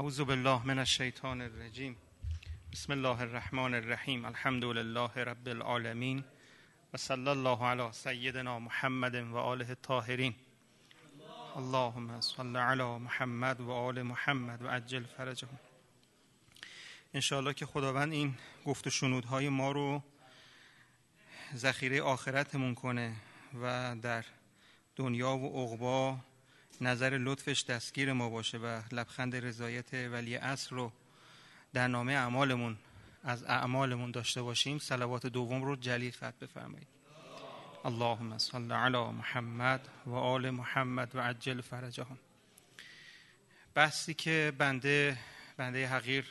اعوذ بالله من الشیطان الرجیم. بسم الله الرحمن الرحیم. الحمد لله رب العالمین و صلی الله علی سیدنا محمد و آله الطاهرین. اللهم صل علی محمد و آل محمد و عجل فرجهم. انشاءالله که خداوند این گفت و شنودهای ما رو ذخیره آخرتمون کنه و در دنیا و عقبا نظر لطفش دستگیر ما باشه و لبخند رضایت ولی عصر رو در نامه اعمالمون از اعمالمون داشته باشیم. صلوات دوم رو جلی ختم بفرمایید. اللهم صل علی محمد و آل محمد و عجل فرجهم. بحثی که بنده حقیر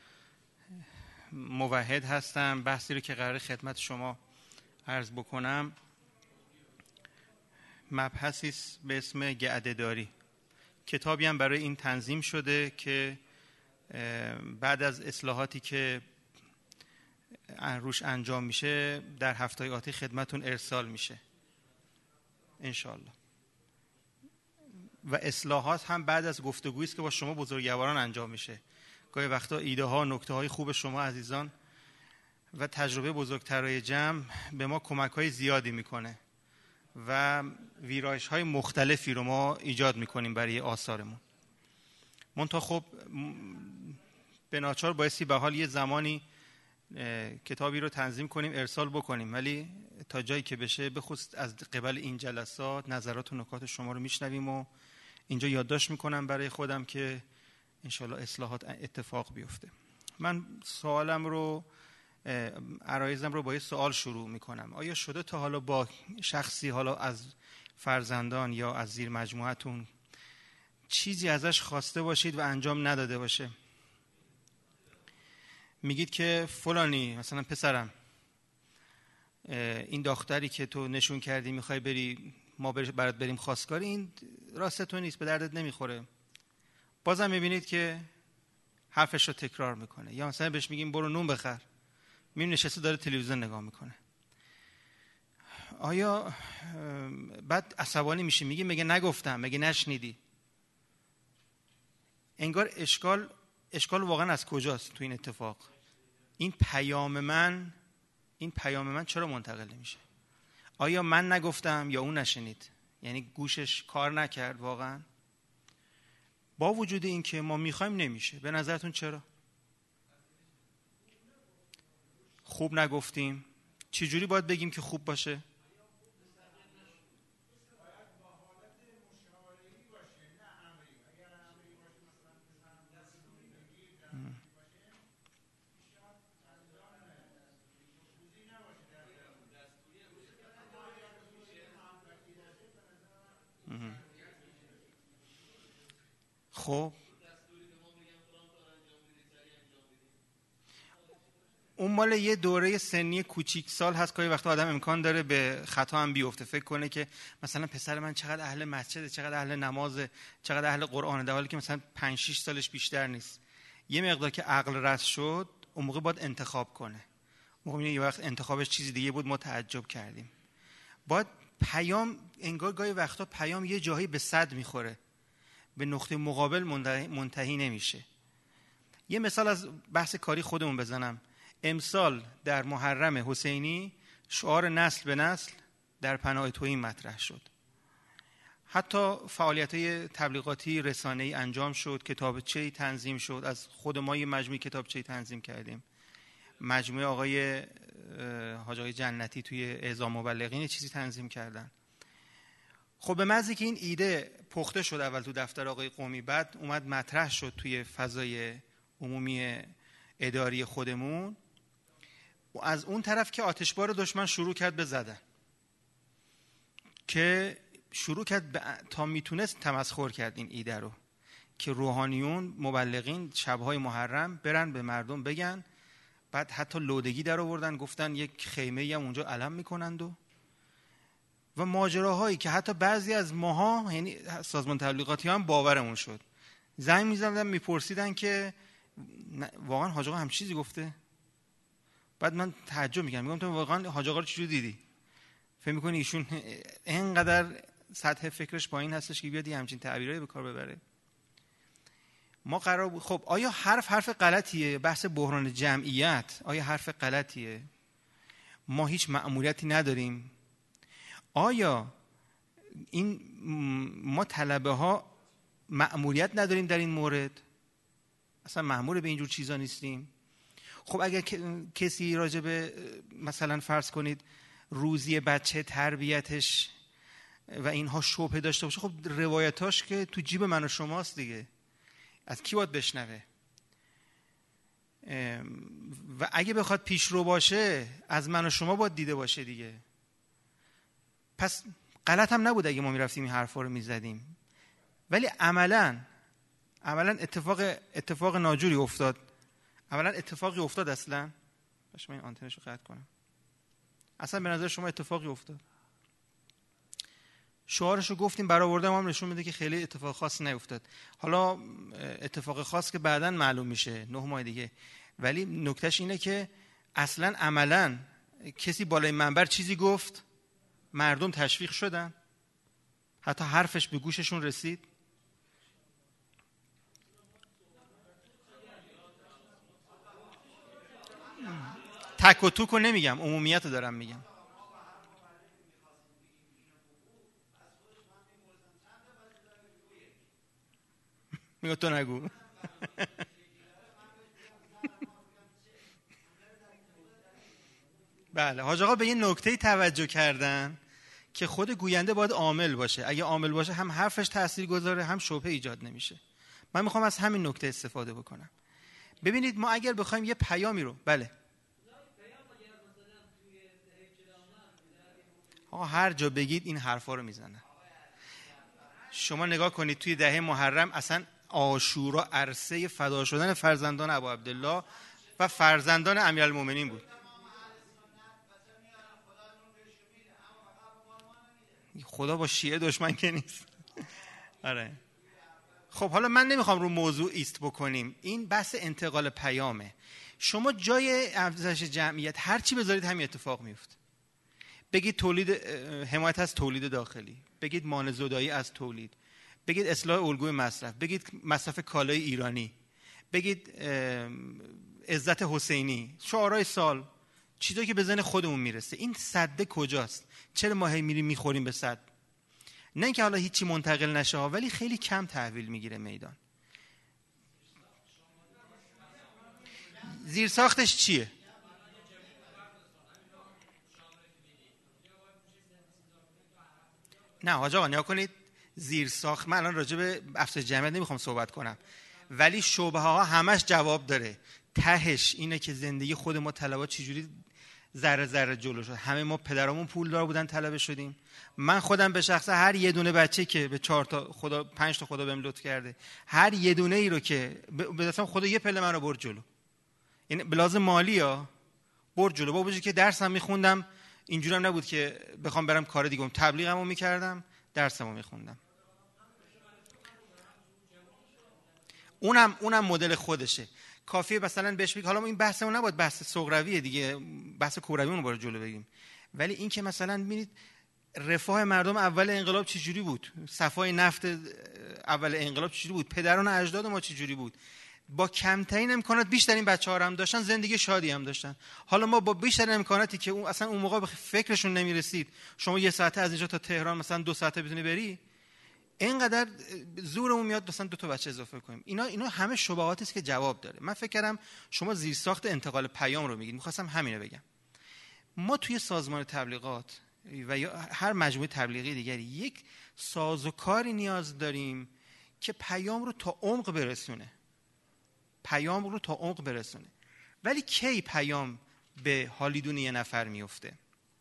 موحد هستم، بحثی رو که قرار خدمت شما عرض بکنم، مبحثی است به اسم گعده‌داری. کتابی هم برای این تنظیم شده که بعد از اصلاحاتی که روش انجام میشه در هفته‌های آتی خدمتون ارسال میشه انشالله. و اصلاحات هم بعد از گفتگویی است که با شما بزرگواران انجام میشه. گاهی وقتا ایده ها، نکته های خوب شما عزیزان و تجربه بزرگترای جمع به ما کمک های زیادی میکنه و ویرایش های مختلفی رو ما ایجاد میکنیم برای آثارمون. منتها خب به ناچار بایستی به حال یه زمانی کتابی رو تنظیم کنیم ارسال بکنیم، ولی تا جایی که بشه بخصوص از قبل این جلسات نظرات و نکات شما رو میشنویم و اینجا یادداشت میکنم برای خودم که انشالله اصلاحات اتفاق بیفته. من سوالم رو عرایزم رو با یه سوال شروع میکنم. آیا شده تا حالا با شخصی، حالا از فرزندان یا از زیر مجموعتون، چیزی ازش خواسته باشید و انجام نداده باشه؟ میگید که فلانی، مثلا پسرم، این دختری که تو نشون کردی میخوای بری ما برات بریم خواستگاری، این راست تو نیست، به دردت نمیخوره. بازم میبینید که حرفش رو تکرار میکنه. یا مثلا بهش میگیم برو نون بخر، میبینید نشسته داره تلویزیون نگاه میکنه. آیا بعد عصبانی میشی، میگی مگه نگفتم، مگه نشنیدی؟ انگار اشکال واقعا از کجاست تو این اتفاق؟ این پیام من چرا منتقل نمیشه؟ آیا من نگفتم یا اون نشنید؟ یعنی گوشش کار نکرد واقعا؟ با وجود این که ما میخوایم نمیشه. به نظرتون چرا؟ خوب نگفتیم. چی جوری باید بگیم که خوب باشه؟ خب اون مال یه دوره سنی کوچیک سال هست که وقتا آدم امکان داره به خطا هم بیفته، فکر کنه که مثلا پسر من چقدر اهل مسجده، چقدر اهل نمازه، چقدر اهل قرآنه، در حالی که مثلا 5-6 سالش بیشتر نیست. یه مقدار که عقل رس شد اون موقع باید انتخاب کنه. موقع یه وقت انتخابش چیزی دیگه بود، ما تعجب کردیم. باید پیام، انگار گاهی وقتا پیام یه جایی به صد میخوره، به نقطه مقابل منتهی نمیشه. یه مثال از بحث کاری خودمون بزنم. امسال در محرم حسینی شعار نسل به نسل در پناه تویی مطرح شد. حتی فعالیت‌های تبلیغاتی رسانه‌ای انجام شد، کتابچه‌ای تنظیم شد. از خود ما یه مجموعه کتابچه‌ای تنظیم کردیم. مجموعه آقای حاج آقای جنتی توی اعزام مبلغین چیزی تنظیم کردن. خب به محضی که این ایده پخته شد اول تو دفتر آقای قومی، بعد اومد مطرح شد توی فضای عمومی اداری خودمون، و از اون طرف که آتشبار دشمن شروع کرد به زدن، که شروع کرد تا میتونست تمسخر کرد این ایده رو، که روحانیون مبلغین شبهای محرم برن به مردم بگن. بعد حتی لودگی در آوردن، گفتن یک خیمه‌ای هم اونجا علم میکنند و ماجراهایی که حتی بعضی از ماها، یعنی سازمان تبلیغاتی هم باورمون شد. زنگ می‌زدن میپرسیدن که واقعا حاج آقا هم چیزی گفته؟ بعد من تعجب میگم تو واقعا حاج آقا رو چجوری دیدی؟ فکر می‌کنی ایشون اینقدر سطح فکرش پایین هستش که بیاد همچین تعبیرایی به کار ببره؟ ما قرار بود خب آیا حرف غلطیه؟ بحث بحران جمعیت آیا حرف غلطیه؟ ما هیچ مأموریتی نداریم؟ آیا این ما طلبه ها مأموریت نداریم در این مورد؟ اصلا مأمور به اینجور چیزا نیستیم؟ خب اگر کسی راجع به مثلا فرض کنید روزی بچه، تربیتش و اینها شبهه داشته باشه، خب روایتاش که تو جیب من و شماست دیگه، از کی باید بشنوه؟ و اگه بخواد پیشرو باشه از من و شما باید دیده باشه دیگه. پس غلط هم نبود اگه ما میرفتیم این حرفا رو میزدیم، ولی عملا اتفاق ناجوری افتاد. اولا اتفاقی افتاد اصلا؟ باشه من این آنتنش رو قطع کنم. اصلا به نظر شما اتفاقی افتاد؟ شعارشو گفتیم برآورده ما هم نشون میده که خیلی اتفاق خاصی نیفتاد. حالا اتفاق خاص که بعداً معلوم میشه 9 ماه دیگه، ولی نکتهش اینه که اصلا عملاً کسی بالای منبر چیزی گفت، مردم تشویق شدن، حتی حرفش به گوششون رسید. تک و توک رو نمیگم، عمومیت رو دارم میگم. میگه تو نگو. بله حاج آقا به این نکته توجه کردن که خود گوینده باید عامل باشه. اگه عامل باشه هم حرفش تأثیر گذاره، هم شبهه ایجاد نمیشه. من میخوام از همین نکته استفاده بکنم. ببینید ما اگر بخوایم یه پیامی رو، بله آقا هر جا بگید این حرفا رو میزنن. شما نگاه کنید توی دهه محرم اصلا عاشورا عرصه فدا شدن فرزندان ابا عبدالله و فرزندان امیرالمومنین بود. خدا با شیعه دشمن که نیست. آره خب حالا من نمیخوام رو موضوع ایست بکنیم، این بحث انتقال پیامه. شما جای افزایش جمعیت هر چی بذارید همین اتفاق میفته. بگید تولید، حمایت از تولید داخلی، بگید مانع زدایی از تولید، بگید اصلاح الگوی مصرف، بگید مصرف کالای ایرانی، بگید عزت حسینی، شعارهای سال، چیزایی که به ذهن خودمون میرسه. این سد کجاست؟ چرا ما هی میریم میخوریم به سد؟ نه اینکه حالا هیچی منتقل نشه ها، ولی خیلی کم تحویل میگیره میدان. زیرساختش چیه؟ نه حاج آقا نیا کنید، زیرساخت، من الان راجع به افزایش جمعیت نمیخوام صحبت کنم، ولی شبهه ها همش جواب داره. تهش اینه که زندگی خود ما طلبات چجوری ذره ذره جلو شد. همه ما پدرامون پولدار بودن طلبه شدیم. من خودم به شخصه هر یه دونه بچه که به 4 تا خدا 5 تا خدا بهم لطف کرده، هر یه دونه ای رو که به دستم خدا یه پله من رو برد جلو، این به لحاظ مالی ها برد جلو. با وجودی که درسم میخوندم اینجورم نبود که بخوام برم کار دیگه، تبلیغمو میکردم، درسمو میخوندم. اونم مدل خودشه. کافیه مثلا بهش بگی، حالا این بحثمون نباید بحث سغرویه دیگه، بحث کورویمون رو برای جلو بگیم، ولی این که مثلا ببینید رفاه مردم اول انقلاب چجوری بود، صفای نفت اول انقلاب چجوری بود، پدران و اجداد ما چجوری بود، با کمترین امکانات بیشترین بچه‌ها هم داشتن، زندگی شادی هم داشتن. حالا ما با بیشترین امکاناتی که اصلا اون موقع به فکرشون نمیرسید، شما یه ساعته از اینجا تا تهران مثلا 2 ساعته بتونی بری، اینقدر زورمون میاد مثلا 2 تا بچه اضافه کنیم. اینا همه شبهاتی است که جواب داره. من فکر کردم شما زیرساخت انتقال پیام رو میگید، می‌خواستم همین رو بگم. ما توی سازمان تبلیغات و یا هر مجموعه تبلیغی دیگری یک سازوکاری نیاز داریم که پیام رو تا عمق برسونه. ولی کی پیام به حالیدون یه نفر میفته؟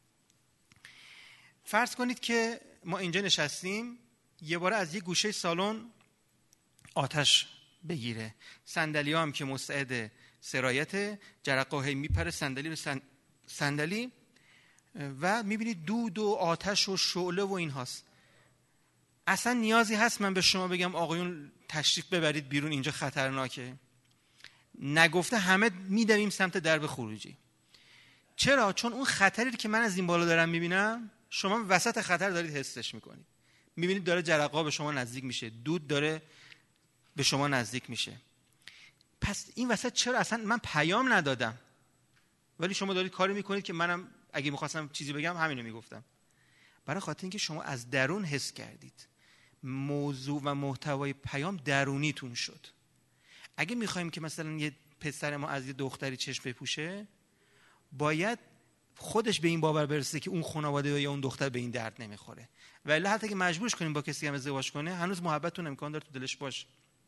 فرض کنید که ما اینجا نشستیم، یه بار از یه گوشه سالن آتش بگیره، صندلی‌ها هم که مستعد سرایت، جرقه هی میپره صندلی به صندلی و میبینید دود و آتش و شعله و این هاست. اصلا نیازی هست من به شما بگم آقایون تشریف ببرید بیرون، اینجا خطرناکه؟ نگفته همه میدویم سمت درب خروجی. چرا؟ چون اون خطری که من از این بالا دارم میبینم، شما وسط خطر دارید حسش میکنید. میبینید داره جرقه به شما نزدیک میشه، دود داره به شما نزدیک میشه. پس این وسط چرا اصلا من پیام ندادم ولی شما دارید کاری میکنید که منم اگه میخواستم چیزی بگم همینو میگفتم؟ برای خاطر اینکه شما از درون حس کردید موضوع و محتوای پیام درونیتون شد. اگه میخوایم که مثلا یه پسر ما از یه دختری چشم بپوشه، باید خودش به این باور برسه که اون خانواده یا اون دختر به این درد نمیخوره، ولی حتی که مجبورش کنیم با کسی هم ازدواج کنه، هنوز محبتتون امکان داره تو دلش باشه.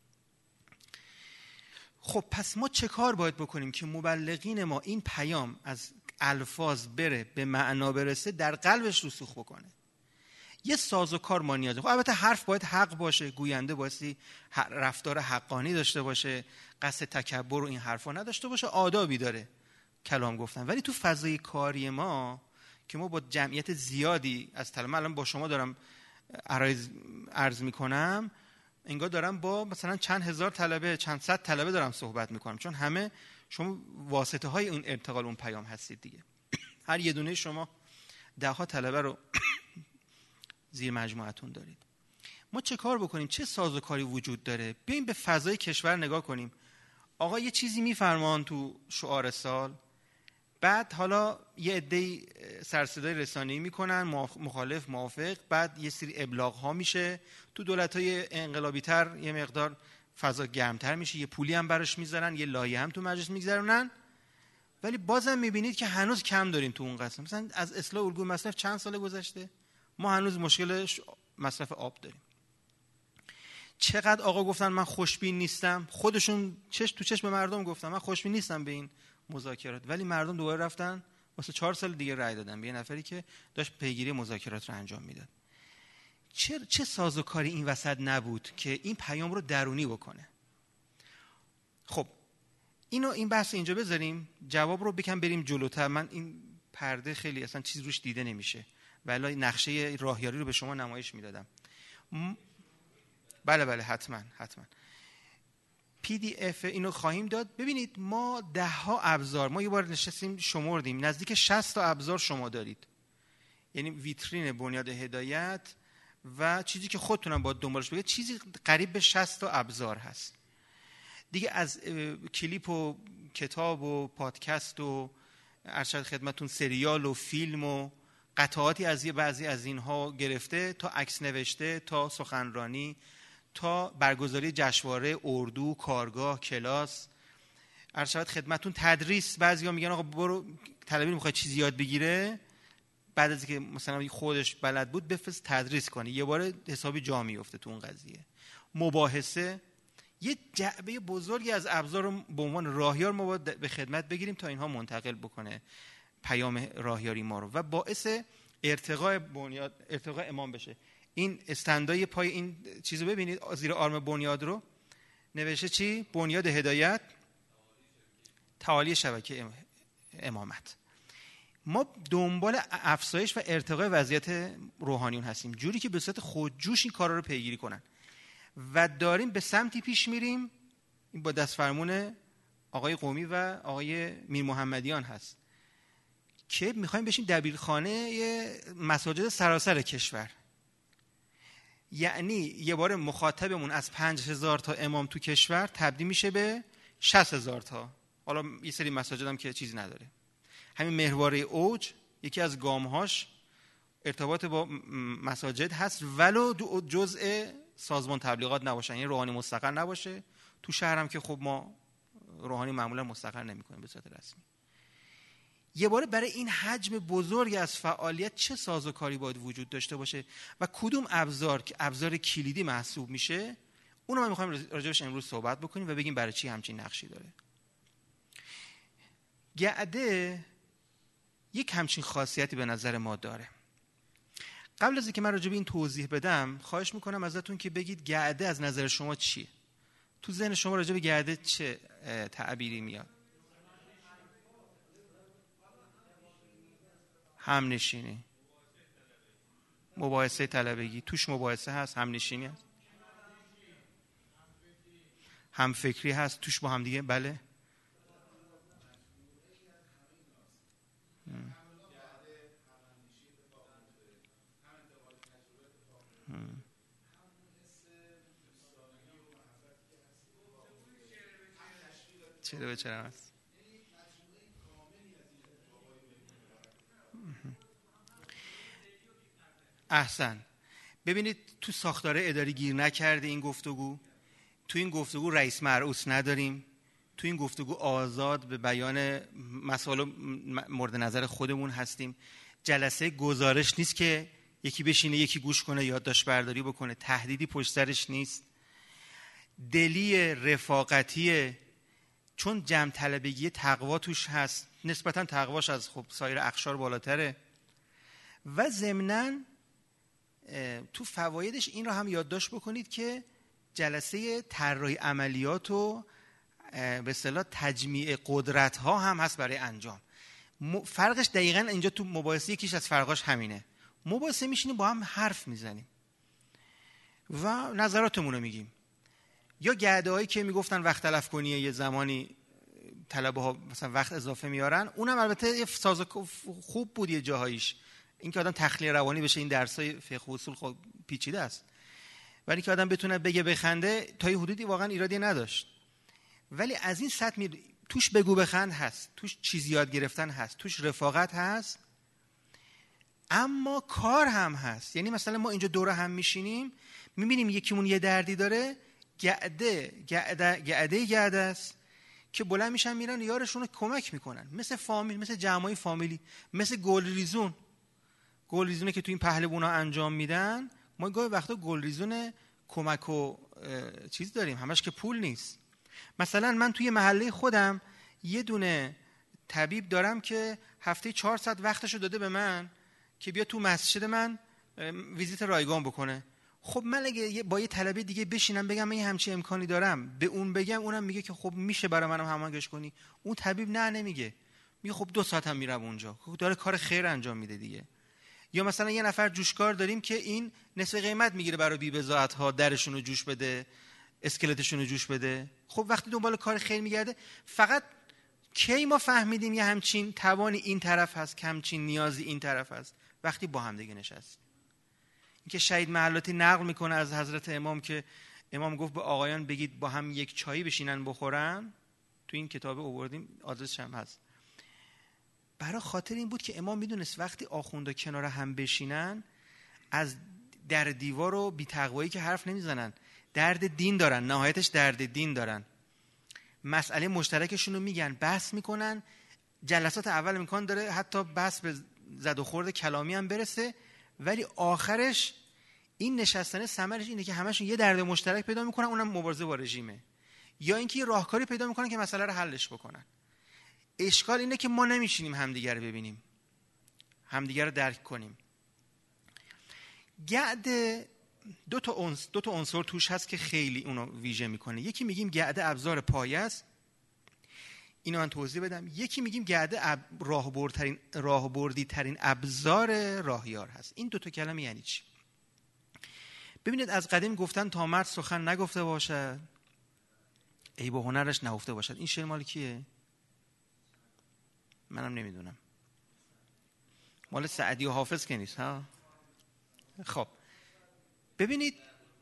خب پس ما چه کار باید بکنیم که مبلغین ما این پیام از الفاظ بره به معنا برسه، در قلبش رسوخ بکنه؟ یه سازوکار ما نیازه. خب البته حرف باید حق باشه، گوینده بایستی رفتار حقانی داشته باشه، قصد تکبر و این حرفا نداشته باشه، آدابی داره کلام گفتن. ولی تو فضای کاری ما که ما با جمعیت زیادی از طلبه، الان با شما دارم عرض میکنم، انگار دارم با مثلا چند هزار طلبه، چند صد طلبه دارم صحبت میکنم، چون همه شما واسطه های اون انتقال اون پیام هستید دیگه. هر یه دونه شما ده ها طلبه رو زیر مجموعتون دارید. ما چه کار بکنیم؟ چه سازوکاری وجود داره؟ بیایم به فضای کشور نگاه کنیم. آقا یه چیزی میفرمان تو شعار سال، بعد حالا یه عده‌ای سرصدای رسانه‌ای میکنن، مخالف موافق، بعد یه سری ابلاغ ها میشه، تو دولت‌های انقلابی تر یه مقدار فضا گرمتر میشه، یه پولی هم براش میذارن، یه لایه هم تو مجلس میگذرونن، ولی بازم میبینید که هنوز کم داریم تو اون قسم. مثلا از اصلاح الگوی مصرف چند سال گذشته ما هنوز مشکل مصرف آب داریم. چقدر آقا گفتن من خوشبین نیستم، خودشون تو چشم مردم گفتن من خوشبین نیستم به این مذاکرات، ولی مردم دوباره رفتن واسه 4 سال دیگه رأی دادن به یه نفری که داشت پیگیری مذاکرات رو انجام میداد. چه سازوکاری این وسط نبود که این پیام رو درونی بکنه؟ خب این بحث اینجا بذاریم، جواب رو بکن بریم جلوتر. من این پرده خیلی اصلا چیز روش دیده نمیشه، ولی نقشه راهیاری رو به شما نمایش میدادم. بله حتما PDF اینو خواهیم داد. ببینید ما 10 ها ابزار، ما یه بار نشستیم شمردیم، نزدیک 60 تا ابزار شما دارید، یعنی ویترین بنیاد هدایت و چیزی که خودتونم باید دنبالش بگید، چیزی قریب به 60 تا ابزار هست دیگه، از کلیپ و کتاب و پادکست و ارشد خدمتون سریال و فیلم و قطعاتی از بعضی از اینها گرفته تا عکس نوشته، تا سخنرانی، تا برگزاری جشنواره، اردو، کارگاه، کلاس، ارشد خدمتون تدریس. بعضیا میگن آقا برو طلبه میخواد چیزی یاد بگیره، بعد از اینکه مثلا خودش بلد بود بفرست تدریس کنه، یه بار حسابی جا میفته تو اون قضیه. مباحثه، یه جعبه بزرگی از ابزار رو به عنوان راهیار ما باید به خدمت بگیریم تا اینها منتقل بکنه پیام راهیاری ما رو و باعث ارتقاء امام بشه. این استندای پای این چیزو ببینید، زیر آرم بنیاد رو نوشته چی؟ بنیاد هدایت، تعالی شبکه امامت. ما دنبال افزایش و ارتقاء وضعیت روحانیون هستیم، جوری که به صورت خودجوش این کارا رو پیگیری کنن و داریم به سمتی پیش میریم. این با دست فرمون آقای قومی و آقای میر محمدیان هست که میخوایم بشیم دبیرخانه مساجد سراسر کشور. یعنی یه بار مخاطبمون از 5000 تا امام تو کشور تبدیل میشه به 60000 تا. حالا یه سری مساجد هم که چیزی نداره. همین محوره اوج یکی از گامهاش ارتباط با مساجد هست، ولو جزء سازمان تبلیغات نباشن، یعنی روحانی مستقر نباشه. تو شهرم که خب ما روحانی معمولا مستقر نمی‌کنیم به صورت رسمی. یه باره برای این حجم بزرگ از فعالیت چه سازوکاری باید وجود داشته باشه و کدوم ابزار که ابزار کلیدی محسوب میشه، اونو ما می‌خوایم راجعش امروز صحبت بکنیم و بگیم برای چی همچین نقشی داره. گعده یک همچین خاصیتی به نظر ما داره. قبل از اینکه من راجع به این توضیح بدم، خواهش میکنم ازتون که بگید گعده از نظر شما چیه؟ تو ذهن شما راجع به گعده چه تعبیری میاد؟ همنشینی، مباحثه طلبگی، توش مباحثه هست، همنشینی هست، همفکری هست توش با هم دیگه. بله چرا به چرا هست. احسن. ببینید تو ساختار اداری گیر نکرده این گفتگو. تو این گفتگو رئیس مرعوس نداریم. تو این گفتگو آزاد به بیان مسائل مورد نظر خودمون هستیم. جلسه گزارش نیست که یکی بشینه یکی گوش کنه یادداشت برداری بکنه. تهدیدی پشت سرش نیست. دلی رفاقتی، چون جمع طلبگی تقوا توش هست، نسبتا تقواش از خب سایر اقشار بالاتره و ضمناً تو فوایدش این رو هم یادداشت بکنید که جلسه طراحی عملیات و به اصطلاح تجمیع قدرت ها هم هست برای انجام. فرقش دقیقاً اینجا تو مباحثه یکیش از فرقاش همینه. مباحثه میشینیم با هم حرف میزنیم و نظراتمون رو میگیم. یا گرده‌هایی که میگفتن وقت تلف کنیه یه زمانی طلبه ها مثلا وقت اضافه میارن، اونم البته یه ساز خوب بود یه جاهاییش. این که آدم تخلیه روانی بشه، این درسای فقه و اصول خب پیچیده است، ولی که آدم بتونه بگه بخنده تا یه حدودی واقعا ایرادی نداشت. ولی از این سطح توش بگو بخند هست، توش چیز یاد گرفتن هست، توش رفاقت هست، اما کار هم هست. یعنی مثلا ما اینجا دوره هم میشینیم میبینیم یکیمون یه دردی داره، گعده است که بلند میشن میرن یارشون رو کمک میکنن، مثل فامیل، مثل جمعای فامیلی، مثل گلریزونه که تو این پهلوونا انجام میدن. ما گاهی وقتا گلریزون کمک و چیز داریم، همش که پول نیست. مثلا من توی محله خودم یه دونه طبیب دارم که هفته 4 ساعت وقتشو داده به من که بیا تو مسجد من ویزیت رایگان بکنه. خب من اگه با یه طلبه دیگه بشینم بگم من یه همچین امکانی دارم، به اون بگم، اونم میگه که خب میشه برای منم هماهنگش کنی، اون طبیب نمیگه، میگه خب 2 ساعت هم میرم اونجا، خب داره کار خیر انجام میده دیگه. یا مثلا یه نفر جوشکار داریم که این نصف قیمت میگیره برای بی‌بضاعت ها، درشون رو جوش بده، اسکلتشون رو جوش بده. خب وقتی دنبال کار خیر میگرده، فقط کی ما فهمیدیم یه همچین توانی این طرف هست، همچین نیازی این طرف هست؟ وقتی با هم دیگه نشست. این که شهید محلاتی نقل میکنه از حضرت امام که امام گفت به آقایان بگید با هم یک چایی بشینن بخورن، تو این کتاب آوردیم، آدرسش هم هست. برای خاطر این بود که امام میدونست وقتی آخوندا کنار هم بشینن از در دیوار و بی‌تقوایی که حرف نمیزنن، درد دین دارن، نهایتش درد دین دارن، مسئله مشترکشون رو میگن، بحث میکنن. جلسات اول امکان داره حتی بحث به زد و خورد کلامی هم برسه، ولی آخرش این نشستنه ثمرش اینه که همشون یه درد مشترک پیدا میکنن، اونم مبارزه با رژیمه، یا اینکه یه راهکاری پیدا میکنن که مسئله رو حلش بکنن. اشکال اینه که ما نمیشینیم همدیگر رو ببینیم، همدیگر رو درک کنیم. گعد دو تا عنصر توش هست که خیلی اونو ویژه میکنه. یکی میگیم گعده ابزار پایه است، اینو من توضیح بدم. یکی میگیم گعده راهبردی ترین ابزار راهیار هست. این 2 تا کلمه یعنی چی؟ ببینید از قدیم گفتن تا مرد سخن نگفته باشد عیب و هنرش نهفته باشد. این شعر مال کیه؟ منم نمیدونم، مال سعدی و حافظ که نیست ها. خب ببینید،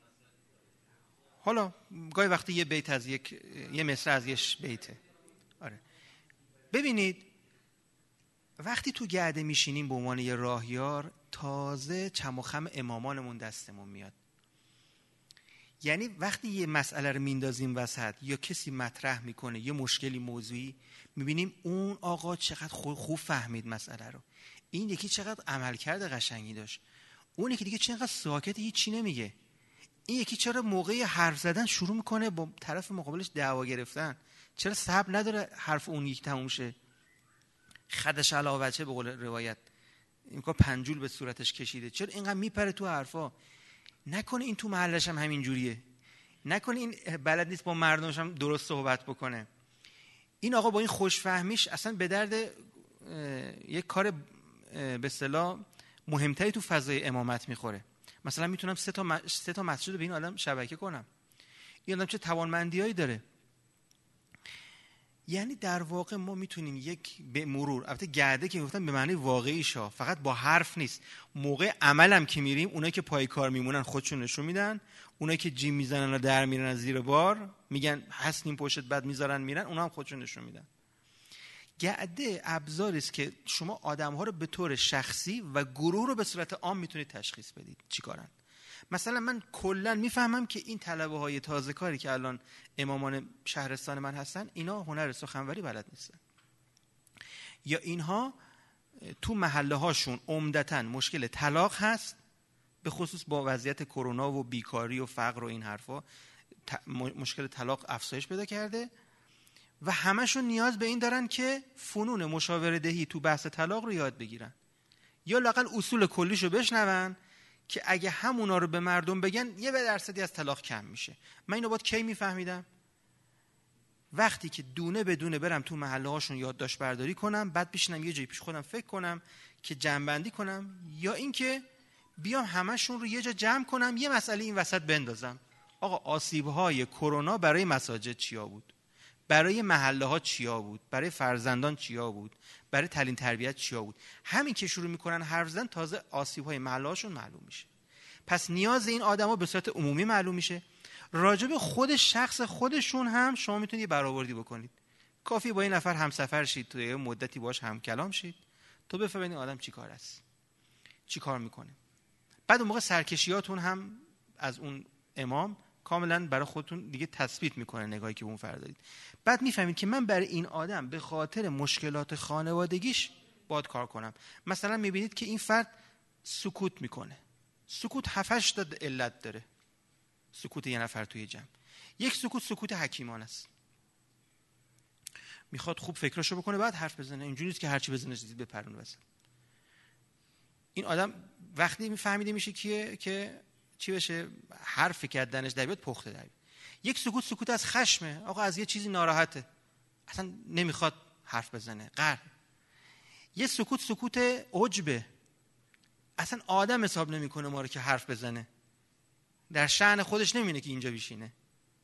حالا گاهی وقتی یه بیت از یه مصرع از یه بیته. آره ببینید، وقتی تو گعده میشینیم به عنوان یه راهیار، تازه چم و خم امامانمون دستمون میاد. یعنی وقتی یه مسئله رو میندازیم وسط یا کسی مطرح میکنه یه مشکلی موضوعی، میبینیم اون آقا چقدر خوب فهمید مسئله رو، این یکی چقدر عملکرد قشنگی داشت، اون یکی دیگه چقدر ساکته هیچی نمیگه، این یکی چرا موقع حرف زدن شروع میکنه با طرف مقابلش دعوا گرفتن، چرا صبر نداره حرف اون یک تموم شه، خدش علاوه بچه به قول روایت این که پنجول به صورتش کشیده، چرا اینقدر میپره تو حرفا؟ نکنه این تو محلش هم همین جوریه، نکنه این بلد نیست با مردمش هم درست صحبت بکنه. این آقا با این خوشفهمیش اصلا به درد یک کار به اصطلاح مهمتری تو فضای امامت میخوره. مثلا میتونم 3 تا مسجد رو به این آدم شبکه کنم. این آدم چه توانمندیایی داره. یعنی در واقع ما میتونیم یک به مرور، البته گرده که گفتم به معنی واقعی شا، فقط با حرف نیست، موقع عملم که میریم اونایی که پای کار میمونن خودشون نشون میدن، اونایی که جیم میزنن و در میرن از زیر بار میگن هستیم پشتت بعد میذارن میرن، اونا هم خودشون نشون میدن. گرده ابزاری است که شما آدم‌ها رو به طور شخصی و گروه رو به صورت عام میتونید تشخیص بدید چیکارن. مثلا من کلا میفهمم که این طلبه‌های تازه کاری که الان امامان شهرستان من هستن اینا هنر سخنوری بلد نیستن، یا اینها تو محله هاشون عمدتاً مشکل طلاق هست، به خصوص با وضعیت کرونا و بیکاری و فقر و این حرفا مشکل طلاق افزایش پیدا کرده و همشون نیاز به این دارن که فنون مشاوره دهی تو بحث طلاق رو یاد بگیرن، یا لااقل اصول کلیشو بشنون که اگه همونا رو به مردم بگن یه درصدی از طلاق کم میشه. من اینو باید کی میفهمیدم؟ وقتی که دونه به دونه برم تو محله هاشون یادداشت برداری کنم، بعد بشینم یه جایی پیش خودم فکر کنم که جمع‌بندی کنم، یا اینکه بیام همشون رو یه جا جمع کنم یه مسئله این وسط بندازم. آقا آسیب‌های کرونا برای مساجد چیا بود؟ برای محله ها چیا بود؟ برای فرزندان چیا بود؟ برای تعلیم تربیت چیا بود؟ همین که شروع میکنن حرف زدن تازه آسیب‌های محله هاشون معلوم میشه. پس نیاز این آدما به صورت عمومی معلوم میشه. راجع به خود شخص خودشون هم شما میتونید برآوردی بکنید. کافی با این نفر همسفر شید، تو یه مدتی باهاش هم کلام شید، تو بفهمید این آدم چیکار است، چیکار میکنه. بعد اون موقع سرکشیاتون هم از اون امام کاملا برای خودتون دیگه تثبیت میکنه نگاهی که به اون فرد دارید. بعد میفهمید که من برای این آدم به خاطر مشکلات خانوادگیش باید کار کنم. مثلا میبینید که این فرد سکوت میکنه. سکوت 7-8 تا علت داره. سکوت یه نفر توی جمع. یک سکوت حکیمانه است. میخواد خوب فکرشو بکنه بعد حرف بزنه. اینجوری نیست که هرچی بزنه چیزی بپرونه واسه. این آدم وقتی میفهمیده میشه که چی بشه، حرفی که از دهنش در بیاد پخته در بیاد. یک سکوت از خشمه، آقا از یه چیزی ناراحته، اصلا نمیخواد حرف بزنه، قهر. یه سکوت عجبه، اصلا آدم حساب نمیکنه ما رو که حرف بزنه، در شأن خودش نمینه که اینجا بشینه.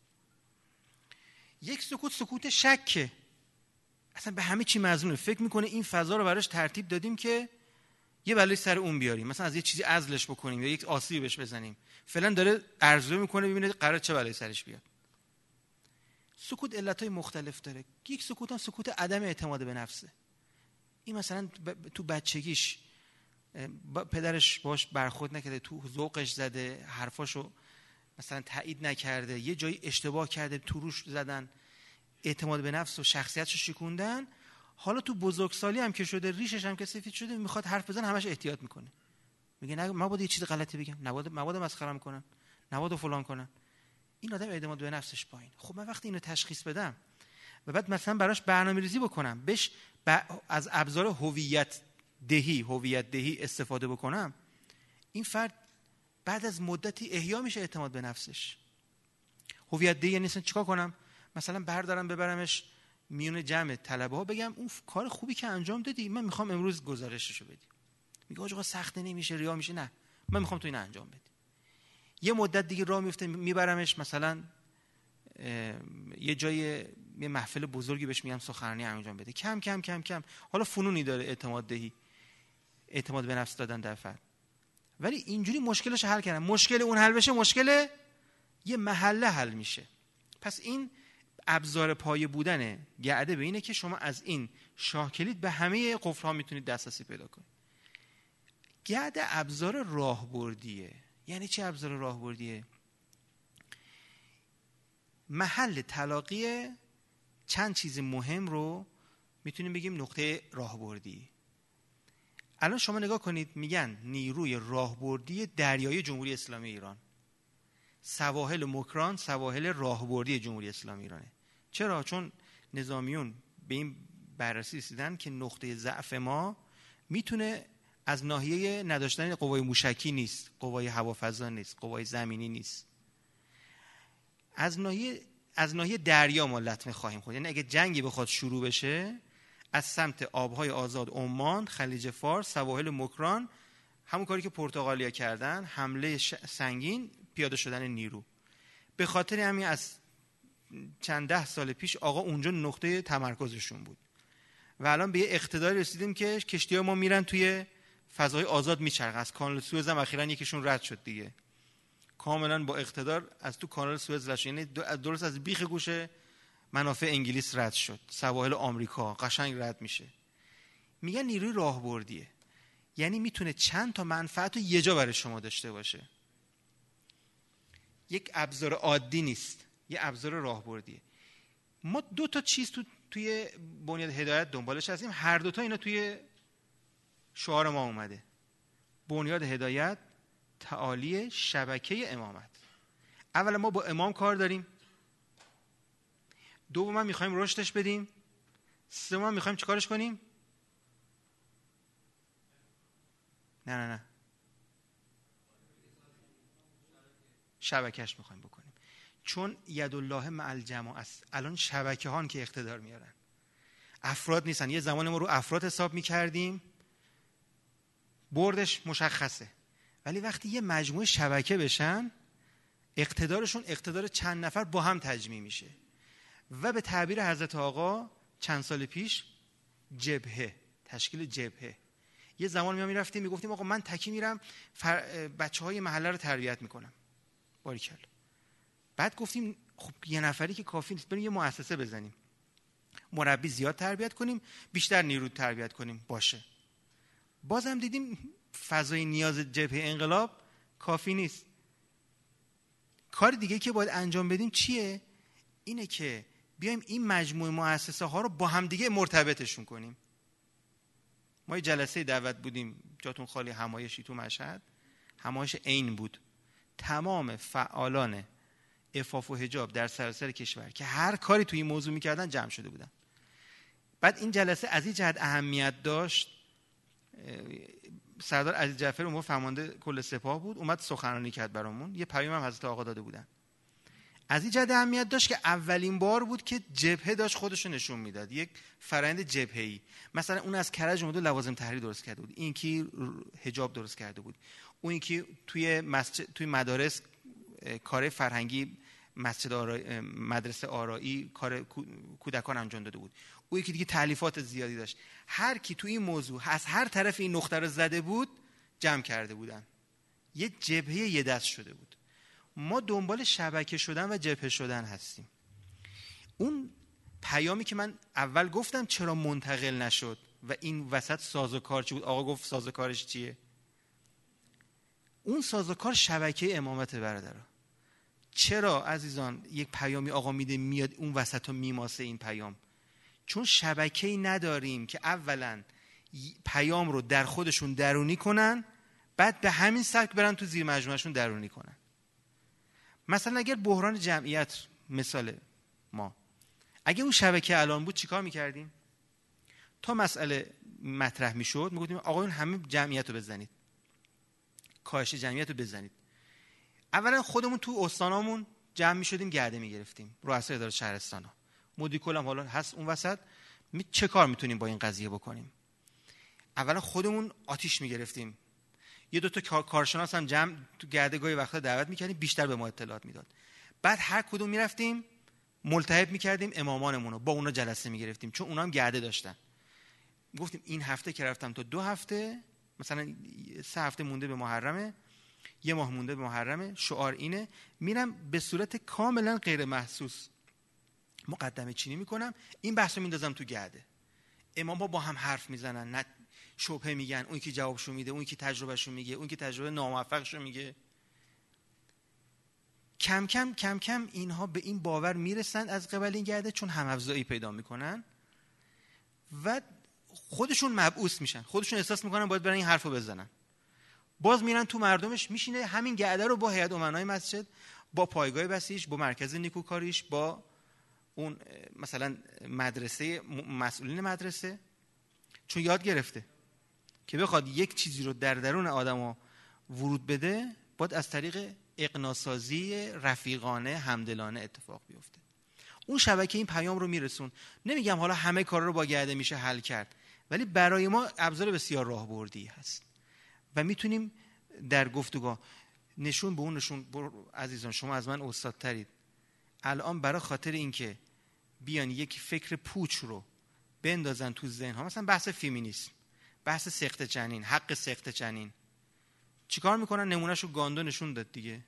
یک سکوت شکه، اصلا به همه چی مظنونه، فکر میکنه این فضا رو براش ترتیب دادیم که یه بلای سر اون بیاریم، مثلا از یه چیزی عزلش بکنیم یا یک آسیبی بهش بزنیم، فعلا داره ارزو میکنه ببینه قرار چه بلای سرش بیاد. سکوت علتای مختلف داره. یک سکوت هم سکوت عدم اعتماد به نفسه. این مثلا تو بچگیش پدرش باش برخورد نکرده، تو ذوقش زده، حرفاشو مثلا تایید نکرده، یه جایی اشتباه کرده تو روش زدن، اعتماد به نفس و شخصیتشو شکوندن. حالا تو بزرگسالی هم که شده، ریشش هم که سفید شده، میخواد حرف بزنه همش احتیاط میکنه، میگه نه مبادا یه چیز غلطی بگم، مبادا مسخره‌ام کنن، مبادا فلان کنن. این آدم اعتماد به نفسش پایین. خب من وقتی اینو تشخیص بدم و بعد مثلا براش برنامه‌ریزی بکنم، بهش از ابزار هویت دهی استفاده بکنم، این فرد بعد از مدتی احیا میشه اعتماد به نفسش. هویت دهی یعنی چیکار کنم؟ مثلا بردارم ببرمش میون جمع طلبه‌ها، بگم اون کار خوبی که انجام دادی، من میخوام امروز گزارششو بدی. میگه آقا سخت نمیشه، ریا میشه. نه، من میخوام تو این انجام بدی. یه مدت دیگه راه میفته، میبرمش مثلا یه جای یه محفل بزرگی، بهش میگم سخنرانی انجام بده. کم کم کم کم حالا فنونی داره اعتماد به نفس دادن در فرد. ولی اینجوری مشکلش حل کردن. مشکل اون حل بشه، مشکل یه محله حل میشه. پس این ابزار پایه بودن گرده به اینه که شما از این شاه کلید به همه قفل‌ها میتونید دسترسی پیدا کنید. گرده ابزار راهبردیه. یعنی چه ابزار راهبردیه؟ محل تلاقی چند چیز مهم رو میتونیم بگیم نقطه راهبردی. الان شما نگاه کنید، میگن نیروی راهبردی دریایی جمهوری اسلامی ایران. سواحل مکران سواحل راهبردی جمهوری اسلامی ایرانه. چرا؟ چون نظامیون به این بررسی رسیدن که نقطه ضعف ما میتونه از ناحیه نداشتن قوای موشکی نیست، قوای هوافضا نیست، قوای زمینی نیست، از ناحیه دریا ما لطمه خواهیم خورد. یعنی اگه جنگی بخواد شروع بشه، از سمت آبهای آزاد عمان، خلیج فارس، سواحل مکران، همون کاری که پرتغالیا کردن، حمله سنگین، پیاده شدن نیرو. به خاطر همین از چند ده سال پیش آقا اونجا نقطه تمرکزشون بود و الان به یه اقتداری رسیدیم که کشتی‌ها ما میرن توی فضای آزاد میچرخن. از کانال سوئز هم اخیراً یکیشون رد شد دیگه، کاملا با اقتدار از تو کانال سوئز رد شد، یعنی درست از بیخ گوشه منافع انگلیس رد شد، سواحل آمریکا قشنگ رد میشه. میگن نیروی راهبردیه، یعنی میتونه چند تا منفعت رو یه جا برای شما داشته باشه. یک ابزار عادی نیست، یه ابزار راهبردیه. ما دو تا چیز توی بنیاد هدایت دنبالش هستیم، هر دو تا اینا توی شعار ما اومده. بنیاد هدایت تعالی شبکه امامت. اولا ما با امام کار داریم، دوما میخوایم رشدش بدیم، سوما میخوایم چیکارش کنیم؟ نه شبکهش میخوایم بکنیم، چون یدالله مع الجماعه است. الان شبکه هان که اقتدار میارن، افراد نیستن. یه زمان ما رو افراد حساب میکردیم، بردش مشخصه، ولی وقتی یه مجموعه شبکه بشن اقتدارشون اقتدار چند نفر با هم تجمیع میشه و به تعبیر حضرت آقا چند سال پیش جبهه، تشکیل جبهه. یه زمان ما میرفتیم میگفتیم آقا من تکی میرم بچه‌های محله رو تربیت میکنم، باریکلا. بعد گفتیم خب یه نفری که کافی نیست، بریم یه مؤسسه بزنیم، مربی زیاد تربیت کنیم، بیشتر نیرو تربیت کنیم، باشه. بازم دیدیم فضای نیاز جبهه انقلاب کافی نیست. کار دیگه که باید انجام بدیم چیه؟ اینه که بیایم این مجموعه مؤسسه ها رو با هم دیگه مرتبطشون کنیم. ما یه جلسه دعوت بودیم، جاتون خالی، همایشی تو مشهد، همایش عین بود. تمام فعالان عفاف و حجاب در سراسر کشور که هر کاری توی این موضوع میکردن جمع شده بودن. بعد این جلسه از این جهت اهمیت داشت، سردار عزیز جعفر عمر فرمانده کل سپاه بود، اومد سخنرانی کرد برامون، یه پیام هم حضرت آقا داده بودن. از این جهت اهمیت داشت که اولین بار بود که جبهه داشت خودشو نشون میداد، یک فرآیند جبهه‌ای. مثلا اون از کرج اومد لوازم تحریر درست کرده بود، این کی حجاب درست کرده بود، اون یکی توی مدارس کار فرهنگی، مدرسه آرایی، کار کودکان انجام داده بود، اون یکی دیگه تالیفات زیادی داشت. هر کی توی این موضوع از هر طرف این نقطه رو زده بود جمع کرده بودن، یه جبهه یه دست شده بود. ما دنبال شبکه شدن و جبهه شدن هستیم. اون پیامی که من اول گفتم چرا منتقل نشد و این وسط سازوکار چی بود، آقا گفت سازوکارش چیه؟ اون سازوکار شبکه امامت برادرها. چرا عزیزان یک پیامی آقا میده میاد اون وسط ها میماسه این پیام؟ چون شبکه‌ای نداریم که اولا پیام رو در خودشون درونی کنن، بعد به همین سبک برن تو زیر مجموعهشون درونی کنن. مثلا اگر بحران جمعیت مثال ما، اگه اون شبکه الان بود چیکار میکردیم؟ تا مسئله مطرح میشد میگفتیم آقایون همه جمعیت رو بزنید، کاهش جمعیت رو بزنید. اولا خودمون تو استانامون جمع میشدیم، گرده میگرفتیم، رؤسای اداره شهرستانا، مدیر کل هم حالا هست اون وسط، چه کار میتونیم با این قضیه بکنیم؟ اولا خودمون آتیش میگرفتیم، یه دو تا کارشناس هم جمع تو گردهگاهی وقتا دعوت میکردیم، بیشتر به ما اطلاعات میداد. بعد هر کدوم میرفتیم ملتهب میکردیم امامانمون رو، با اونا جلسه میگرفتیم، چون اونا هم گرده داشتن. گفتیم این هفته که رفتم تا 2 هفته، مثلا 3 هفته مونده به محرمه، 1 ماه مونده به محرمه، شعار اینه، میرم به صورت کاملا غیر محسوس مقدمه چینی میکنم، این بحثو میندازم تو گرده. امام‌ها با هم حرف میزنن، نه شبهه میگن، اون کی جوابشو میده، اون کی تجربهشو میگه، اون کی تجربه ناموفقشو میگه. کم کم اینها به این باور میرسن از قبل این گرده، چون هم افزایی پیدا میکنن و خودشون مبعوث میشن، خودشون احساس میکنن باید برن این حرفو بزنن. باز میرن تو مردمش، میشینه همین گرده رو با هیئت امنای مسجد، با پایگاه بسیج، با مرکز نیکوکاریش، با اون مثلا مدرسه، مسئولین مدرسه، چون یاد گرفته که بخواد یک چیزی رو در درون آدمو ورود بده باید از طریق اقناع‌سازی رفیقانه، همدلانه اتفاق بیفته. اون شبکه این پیام رو میرسون. نمیگم حالا همه کارا رو با گرده میشه حل کرد، ولی برای ما ابزار بسیار راهبردی هست و میتونیم در گفتگو نشون به اون نشون. عزیزان شما از من استادترید، الان برای خاطر اینکه بیان یک فکر پوچ رو بندازن تو ذهن ها، مثلا بحث فیمینیسم، بحث سقط جنین، حق سقط جنین، چیکار میکنن؟ نمونهشو گاندو نشون داد دیگه.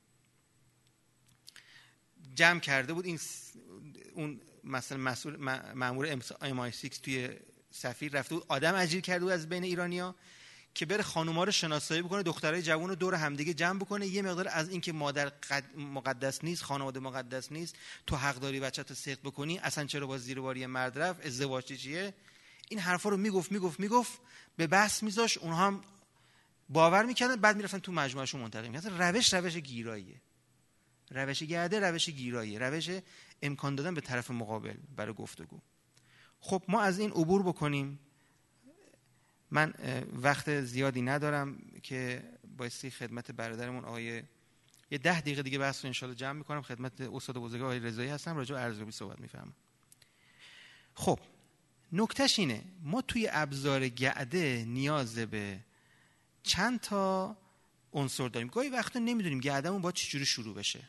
جمع کرده بود اون مثلا مسئول مأمور MI6 توی سفیر، رفته بود آدم اجیر کرده بود از بین ایرانیا که بره خانوما رو شناسایی بکنه، دخترای جوان رو دور همدیگه جمع بکنه، یه مقدار از این که مادر مقدس نیست، خانواده مقدس نیست، تو حق داری بچه‌تو سقط بکنی، اصلا چرا باز زیر بار مرد رفت، ازدواج چیه، این حرفا رو میگفت به بحث میذاش، اونها هم باور میکردن، بعد میرفتن تو مجموعهشون منتقل می‌کردن. روش گیراییه، روش گرده، روش گیراییه، روش امکان دادن به طرف مقابل برای گفتگو. خب ما از این عبور بکنیم. من وقت زیادی ندارم که بایستی خدمت برادرمون آقای یه 10 دقیقه دیگه بحث رو انشالله جمع میکنم. خدمت استاد بزرگ آقای رضایی هستم، راجع به ارزیابی صحبت میفهمم. خب نکتهش اینه، ما توی ابزار گعده نیاز به چند تا عنصر داریم. گاهی وقتا نمیدونیم گعدهمون باید چجوری شروع بشه.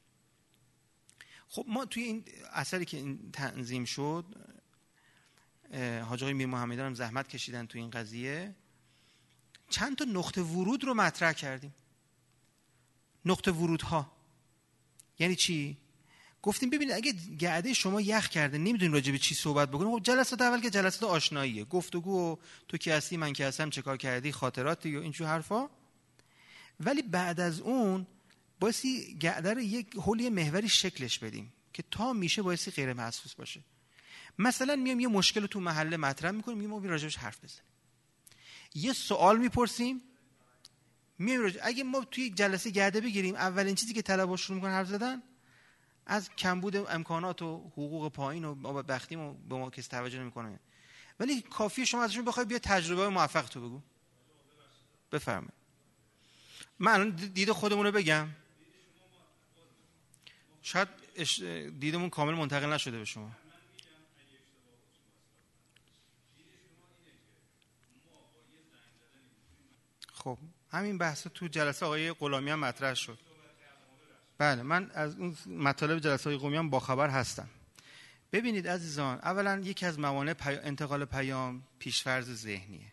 خب ما توی این اثری که این تنظیم شد، حاج آقای میر محمدیان هم زحمت کشیدن تو این قضیه، چند تا نقطه ورود رو مطرح کردیم. نقطه ورودها یعنی چی؟ گفتیم ببینید اگه گعده شما یخ کرده نمیدونید راجع به چی صحبت بکنید، خب جلسات اول که جلسات آشناییه، گفتگو و تو کی هستی من کی هستم چه کار کردی، خاطراتی و اینجور حرفا. ولی بعد از اون بایستی گعده رو یک حولی محوری شکلش بدیم که تا میشه بایستی غیر محسوس باشه. مثلا میام یه مشکل رو تو محله مطرح میکنیم، میگیم ما راجعش حرف بزنیم، یه سوال میپرسیم، اگه ما توی جلسه گعده بگیریم اولین چیزی که طلبه‌ها شروع میکنن حرف زدن از کمبود امکانات و حقوق پایین و بدبختیم و به ما کسی توجه نمیکنه. ولی کافیه شما ازشون بخوای بیا تجربه موفق تو بگو. بفرمایید. من الان دید خودمون رو بگم، شاید دیدمون کامل منتقل نشده به شما. خب همین بحث تو جلسه آقای غلامی هم مطرح شد. بله من از اون مطالب جلسه آقای غلامی هم باخبر هستم. ببینید عزیزان، اولا یکی از موانع انتقال پیام پیشفرض ذهنیه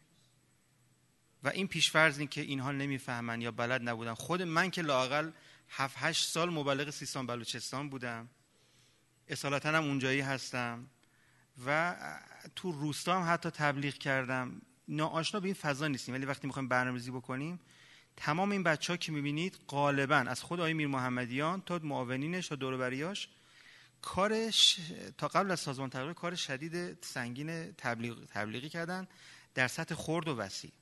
و این پیشفرض این که اینها نمیفهمن یا بلد نبودن. خود من که لااقل 7-8 سال مبلغ سیستان بلوچستان بودم، اصالتا هم اونجایی هستم و تو روستا هم حتی تبلیغ کردم، ناآشنا به این فضا نیستیم. ولی وقتی میخوایم برنامه‌ریزی بکنیم، تمام این بچه‌ها که میبینید غالبا از خود آقای میر محمدیان تا معاونینش تا دور و بریاش کارش تا قبل از سازمان تغییر کار شدید سنگین تبلیغی کردن در سطح خرد و وسیع.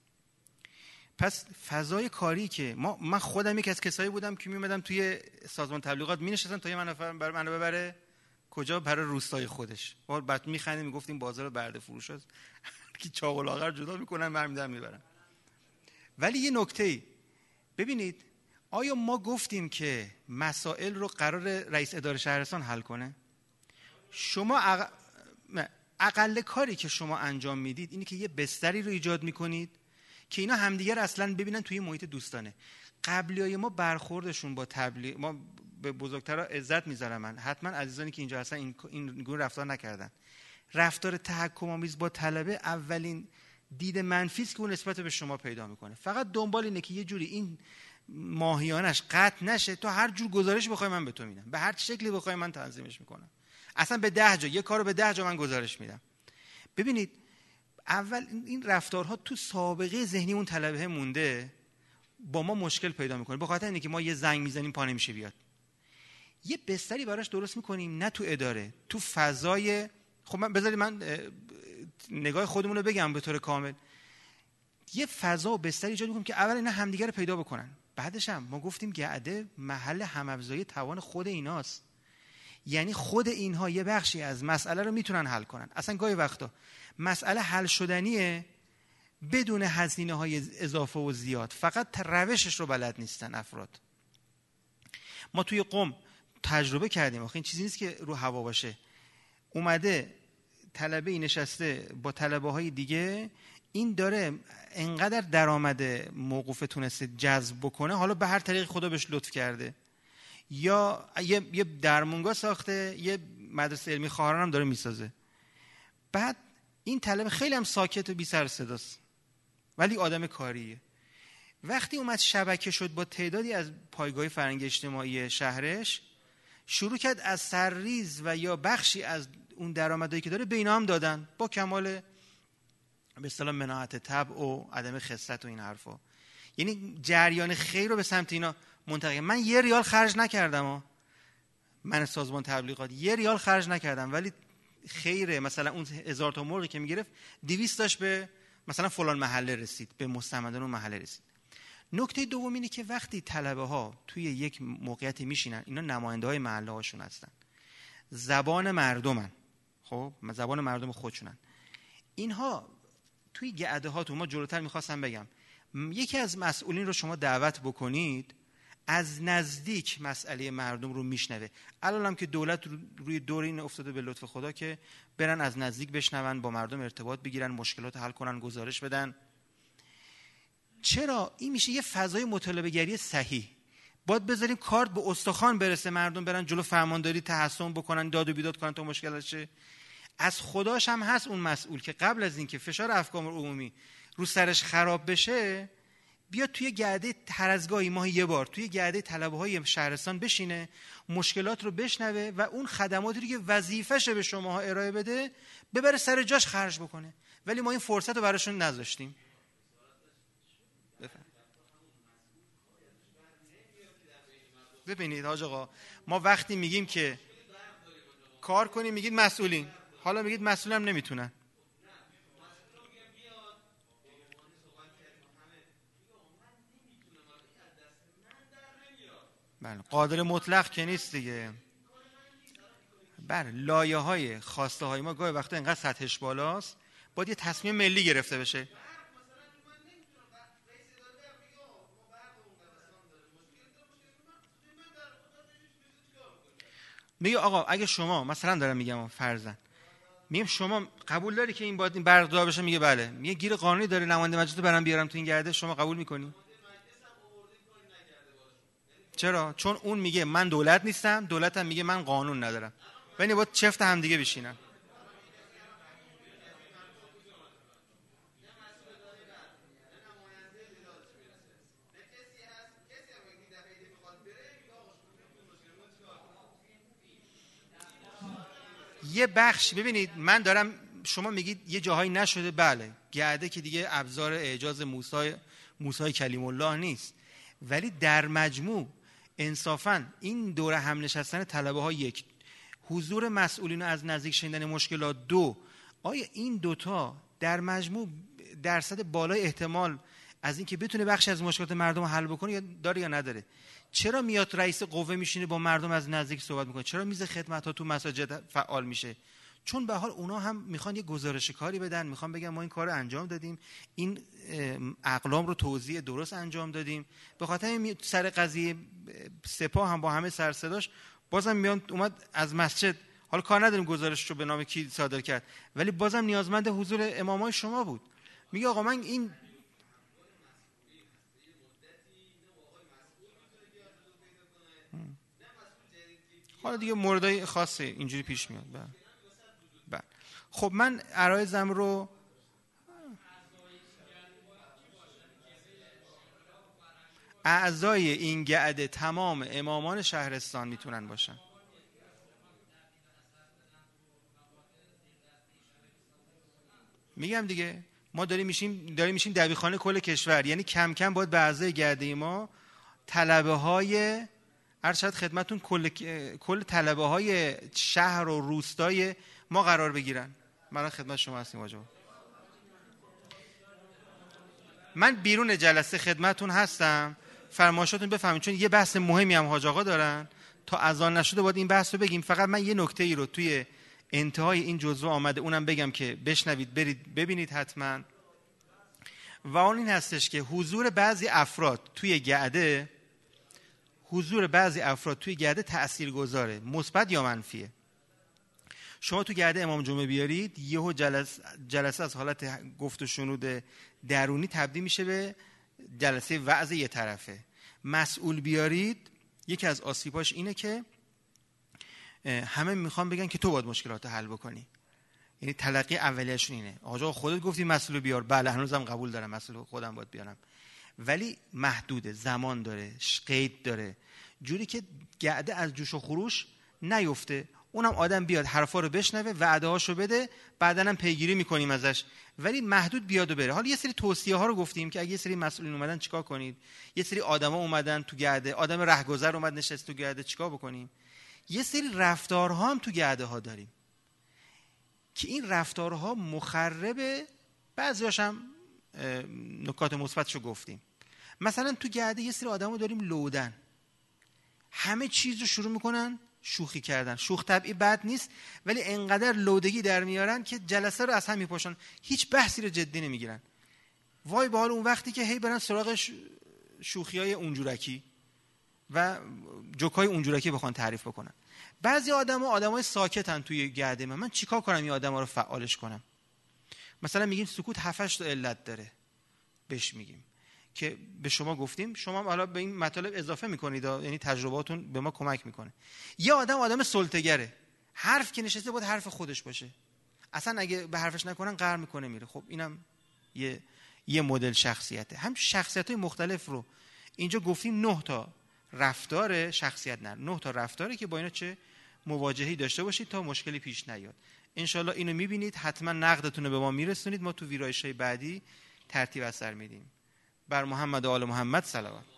پس فضای کاری که من خودم یک از کسایی بودم که میومدم توی سازمان تبلیغات مینشستم تا یه نفر منو ببره کجا؟ برای روستای خودش. بعد میخندیم میگفتیم بازار برده فروش است که چاق و لاغر جدا میکنن برمیدارن میبرن. ولی یه نکته ببینید، آیا ما گفتیم که مسائل رو قرار رئیس اداره شهرستان حل کنه؟ شما اقل کاری که شما انجام میدید اینه که یه بستری رو ایجاد میکنید که اینا همدیگر اصلا ببینن توی محیط دوستانه. قبلیای ما برخوردشون با تبلیغ، ما به بزرگترها عزت میذارم، من حتما عزیزانی که اینجا هستن این گونه رفتار نکردن. رفتار تحکم آمیز با طلبه اولین دید منفی است که اون نسبت به شما پیدا میکنه. فقط دنبال اینه که یه جوری این ماهیانش قطع نشه، تو هر جور گزارش بخوای من به تو میدم، به هر شکلی بخوای من تنظیمش میکنم. اصلا به 10 جا یه کارو به 10 جا من گزارش میدم. ببینید اول این رفتارها تو سابقه ذهنی اون طلبه مونده، با ما مشکل پیدا میکنه. به خاطر اینکه ما یه زنگ میزنیم پا نمیشه بیاد، یه بستری براش درست میکنیم، نه تو اداره، تو فضای. خب من بذارید من نگاه خودمون رو بگم به طور کامل. یه فضا و بستری ایجاد میکنیم که اول اینا همدیگه رو پیدا بکنن. بعدش هم ما گفتیم گعده محل هم‌افزایی توان خود ایناست، یعنی خود اینها یه بخشی از مسئله رو میتونن حل کنن. اصلا گاهی وقتا مسئله حل شدنیه بدون هزینه‌های اضافه و زیاد، فقط روشش رو بلد نیستن افراد. ما توی قم تجربه کردیم، آخه این چیزی نیست که رو هوا باشه. اومده طلبه نشسته با طلبه‌های دیگه، این داره انقدر درآمد موقوفه تونسته جذب بکنه، حالا به هر طریق خدا بهش لطف کرده، یا یه درمونگاه ساخته، یه مدرسه علمی خواهران هم داره میسازه. بعد این طالب خیلی هم ساکت و بی سر صداست ولی آدم کاریه. وقتی اومد شبکه شد با تعدادی از پایگاه فرهنگ اجتماعی شهرش، شروع کرد از سرریز و یا بخشی از اون درآمدایی که داره به اینا هم دادن، با کمال به اصطلاح مناعت طبع و عدم خست و این حرفا. یعنی جریان خیر رو به سمت اینا منتقل. من 1 ریال خرج نکردم، من سازمان تبلیغات 1 ریال خرج نکردم، ولی خیره مثلا اون 1000 تا مرغی که میگرفت 200 تاش به مثلا فلان محله رسید، به مستمندان اون محله رسید. نکته دوم اینه که وقتی طلبه ها توی یک موقعیتی میشینن، اینا نماینده های محله هاشون هستن، زبان مردمن، خب زبان مردم خودشونن. اینها توی گعده ها، تو ما جلوتر میخواستم بگم، یکی از مسئولین رو شما دعوت بکنید از نزدیک مسئله مردم رو میشنوه. الان هم که دولت روی دور این افتاده به لطف خدا که برن از نزدیک بشنون، با مردم ارتباط بگیرن، مشکلات حل کنن، گزارش بدن. چرا؟ این میشه یه فضای مطالبه گری صحیح. باید بذاریم کارت به استخوان برسه، مردم برن جلو فرمانداری تحصن بکنن، داد و بیداد کنن تا مشکل شه. از خداش هم هست اون مسئول که قبل از اینکه فشار افکار عمومی رو سرش خراب بشه، بیاد توی گرده هر از گاهی ماه یه بار توی گرده طلبه‌های شهرستان بشینه، مشکلات رو بشنوه و اون خدماتی رو که وظیفه‌شه به شماها ارائه بده ببره سر جاش خرج بکنه. ولی ما این فرصت رو براشون نذاشتیم. ببینید حاج آقا، ما وقتی میگیم که کار کنیم میگید مسئولین، حالا میگید مسئول هم نمیتونن. بله، قادر مطلق که نیست دیگه. بله، لایه‌های خواسته های ما گاهی وقتا اینقدر سطحش بالاست باید یه تصمیم ملی گرفته بشه. میگه آقا اگه شما مثلا دارم میگم فرضاً میگم شما قبول داری که این باید این برگزار بشه؟ میگه بله. میگه گیر قانونی داره نماینده مجلس رو برام بیارم تو این گرده، شما قبول میکنی؟ چرا؟ چون اون میگه من دولت نیستم، دولتم میگه من قانون ندارم. ببین باید چفت هم دیگه بشینن. یه بخش ببینید، من دارم، شما میگید یه جاهایی نشده، بله گرده که دیگه ابزار اعجاز موسی کلیم الله نیست، ولی در مجموع انصافاً این دوره هم نشستن طلبه ها، یک حضور مسئولین از نزدیک شنیدن مشکلات، دو آیا این دوتا در مجموع درصد بالای احتمال از این که بتونه بخشی از مشکلات مردم حل بکنه یا داره یا نداره؟ چرا میاد رئیس قوه میشینه با مردم از نزدیک صحبت میکنه؟ چرا میز خدمت ها تو مساجد فعال میشه؟ چون به حال اونا هم میخوان یه گزارش کاری بدن، میخوان بگن ما این کارو انجام دادیم، این اقلام رو توزیع درست انجام دادیم. به خاطر سر قضیه سپاه هم با همه سر صداش بازم میاد اومد از مسجد، حالا کار نداریم گزارش رو به نام کی صادر کرد، ولی بازم نیازمند حضور امامای شما بود. میگه آقا من این حالا دیگه موردای خاصه اینجوری پیش میاد. بله. خب من عرایزم رو اعضای این گعده تمام امامان شهرستان میتونن باشن. میگم دیگه ما داریم میشیم دبیرخانه کل کشور، یعنی کم کم باید به اعضای گرده ما طلبه های ارشد خدمتون کل طلبه های شهر و روستای ما قرار بگیرن. من خدمت شما هستیم واجبا. من بیرون جلسه خدمتون هستم، فرمایشاتون بفهمید، چون یه بحث مهمی هم حاج آقا دارن، تا اذان نشده باید این بحث رو بگیم. فقط من یه نکته ای رو توی انتهای این جزوه آمده اونم بگم که بشنوید، برید ببینید حتما. و اون این هستش که حضور بعضی افراد توی گرده تاثیرگذاره، مثبت یا منفیه. شما تو گرده امام جمعه بیارید، یهو جلسه از حالت گفت و شنود درونی تبدیل میشه به جلسه وعظ یه طرفه. مسئول بیارید یکی از آسیباش اینه که همه میخوان بگن که تو باید مشکلات حل بکنی. یعنی تلقی اولیه‌شون اینه. آقا خودت گفتی مسئول بیار، بله هنوزم قبول دارم مسئول خودم باید بیارم، ولی محدوده، زمان داره، قید داره، جوری که گعده از جوش و خروش نیفته. اونم آدم بیاد حرفا رو بشنوه، وعده هاشو بده، بعداً هم پیگیری میکنیم ازش، ولی محدود بیاد و بره. حالا یه سری توصیه ها رو گفتیم که اگه یه سری مسئولین اومدن چیکار کنید، یه سری آدما اومدن تو گعده، آدم رهگذر اومد نشست تو گعده چیکار بکنیم. یه سری رفتارها هم تو گعده ها داریم که این رفتارها مخربه، بعضیاش هم نکات مثبتشو گفتیم. مثلا تو گعده یه سری آدمو داریم لودن، همه چیز رو شروع میکنن شوخی کردن. شوخ طبعی بد نیست، ولی انقدر لودگی در میارن که جلسه رو از هم میپاشن، هیچ بحثی رو جدی نمیگیرن. وای به حال اون وقتی که هی برن سراغ شوخیای اونجورکی و جوکای اونجورکی بخوان تعریف بکنن. بعضی آدمای ساکتن توی گعده. من چیکار کنم این آدما رو فعالش کنم؟ مثلا میگیم سکوت 7-8 تا علت داره، بهش میگیم که به شما گفتیم، شما حالا به این مطالب اضافه میکنید، یعنی تجرباتون به ما کمک میکنه. یه آدم سلطه‌گره، حرف که نشسته بود حرف خودش باشه، اصلا اگه به حرفش نکنن قهر میکنه میره. خب اینم یه مدل شخصیته. هم شخصیت‌های مختلف رو اینجا گفتیم. 9 تا رفتار شخصیت، 9 تا رفتاره که با اینا چه مواجهی داشته باشید تا مشکلی پیش نیاد. انشالله اینو میبینید، حتما نقدتون رو به ما میرسونید، ما تو ویرایش‌های بعدی ترتیب اثر میدیم. بر محمد و آل محمد صلوات.